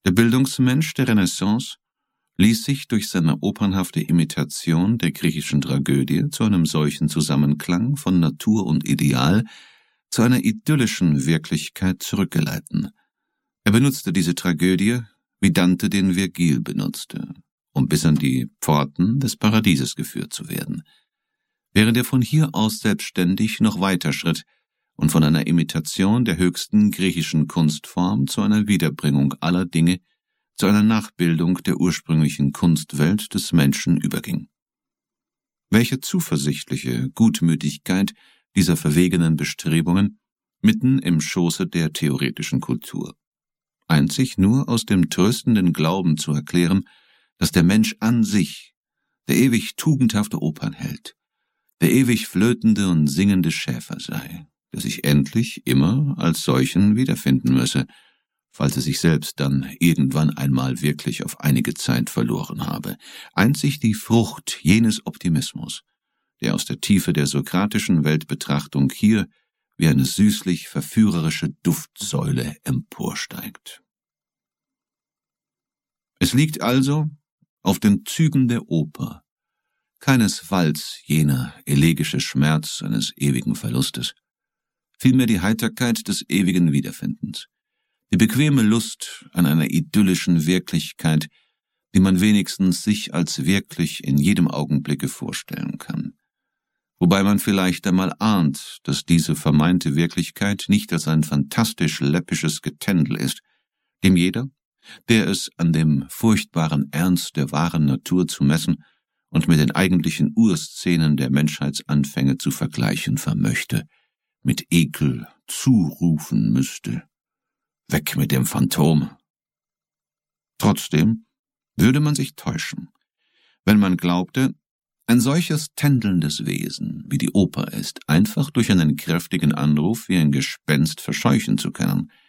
Der Bildungsmensch der Renaissance ließ sich durch seine opernhafte Imitation der griechischen Tragödie zu einem solchen Zusammenklang von Natur und Ideal, zu einer idyllischen Wirklichkeit zurückgeleiten. Er benutzte diese Tragödie, wie Dante den Virgil benutzte, um bis an die Pforten des Paradieses geführt zu werden, während er von hier aus selbstständig noch weiter schritt und von einer Imitation der höchsten griechischen Kunstform zu einer Wiederbringung aller Dinge, zu einer Nachbildung der ursprünglichen Kunstwelt des Menschen überging. Welche zuversichtliche Gutmütigkeit dieser verwegenen Bestrebungen mitten im Schoße der theoretischen Kultur. Einzig nur aus dem tröstenden Glauben zu erklären, dass der Mensch an sich der ewig tugendhafte Opernheld, der ewig flötende und singende Schäfer sei, der sich endlich immer als solchen wiederfinden müsse, falls er sich selbst dann irgendwann einmal wirklich auf einige Zeit verloren habe. Einzig die Frucht jenes Optimismus, der aus der Tiefe der sokratischen Weltbetrachtung hier wie eine süßlich verführerische Duftsäule emporsteigt. Es liegt also auf den Zügen der Oper keinesfalls jener elegische Schmerz eines ewigen Verlustes, vielmehr die Heiterkeit des ewigen Wiederfindens, die bequeme Lust an einer idyllischen Wirklichkeit, die man wenigstens sich als wirklich in jedem Augenblicke vorstellen kann. Wobei man vielleicht einmal ahnt, dass diese vermeinte Wirklichkeit nicht als ein fantastisch läppisches Getändel ist, dem jeder, der es an dem furchtbaren Ernst der wahren Natur zu messen und mit den eigentlichen Urszenen der Menschheitsanfänge zu vergleichen vermöchte, mit Ekel zurufen müsste: Weg mit dem Phantom! Trotzdem würde man sich täuschen, wenn man glaubte, ein solches tändelndes Wesen, wie die Oper ist, einfach durch einen kräftigen Anruf wie ein Gespenst verscheuchen zu können.